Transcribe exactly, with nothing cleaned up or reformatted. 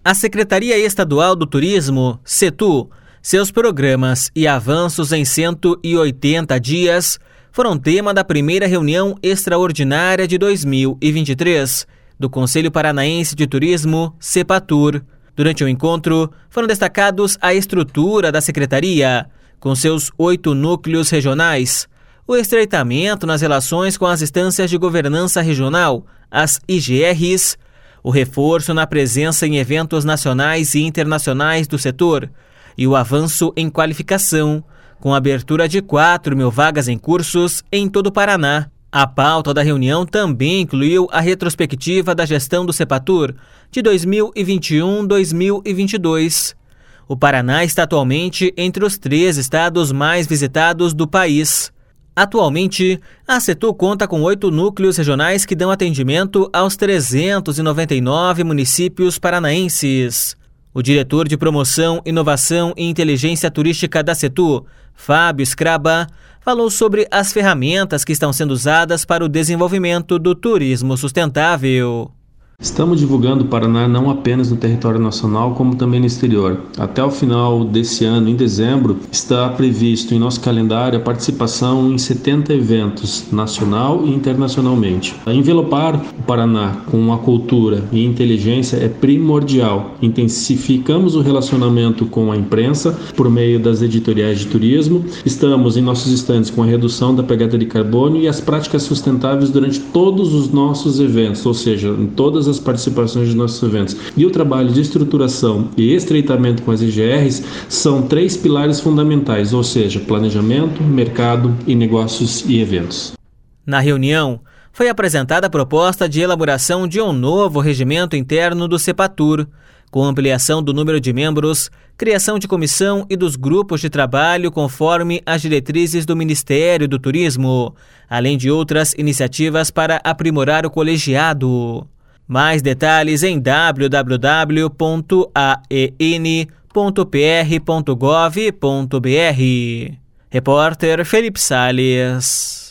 A Secretaria Estadual do Turismo, Setu, seus programas e avanços em cento e oitenta dias foram tema da primeira reunião extraordinária de dois mil e vinte e três do Conselho Paranaense de Turismo, Sepatur. Durante o encontro, foram destacados a estrutura da Secretaria, com seus oito núcleos regionais, o estreitamento nas relações com as instâncias de governança regional, as I G Rs, o reforço na presença em eventos nacionais e internacionais do setor e o avanço em qualificação, com a abertura de quatro mil vagas em cursos em todo o Paraná. A pauta da reunião também incluiu a retrospectiva da gestão do Sepatur de dois mil e vinte e um a dois mil e vinte e dois. O Paraná está atualmente entre os três estados mais visitados do país. Atualmente, a Setu conta com oito núcleos regionais que dão atendimento aos trezentos e noventa e nove municípios paranaenses. O diretor de Promoção, Inovação e Inteligência Turística da Setu, Fábio Scraba, falou sobre as ferramentas que estão sendo usadas para o desenvolvimento do turismo sustentável. Estamos divulgando o Paraná não apenas no território nacional, como também no exterior. Até o final desse ano, em dezembro, está previsto em nosso calendário a participação em setenta eventos, nacional e internacionalmente. Envelopar o Paraná com a cultura e inteligência é primordial. Intensificamos o relacionamento com a imprensa por meio das editoriais de turismo. Estamos em nossos estandes com a redução da pegada de carbono e as práticas sustentáveis durante todos os nossos eventos, ou seja, em todas as as participações de nossos eventos. E o trabalho de estruturação e estreitamento com as I G Rs são três pilares fundamentais, ou seja, planejamento, mercado e negócios e eventos. Na reunião, foi apresentada a proposta de elaboração de um novo regimento interno do Sepatur, com ampliação do número de membros, criação de comissão e dos grupos de trabalho conforme as diretrizes do Ministério do Turismo, além de outras iniciativas para aprimorar o colegiado. Mais detalhes em w w w ponto a e n ponto p r ponto gov ponto b r. Repórter Felipe Salles.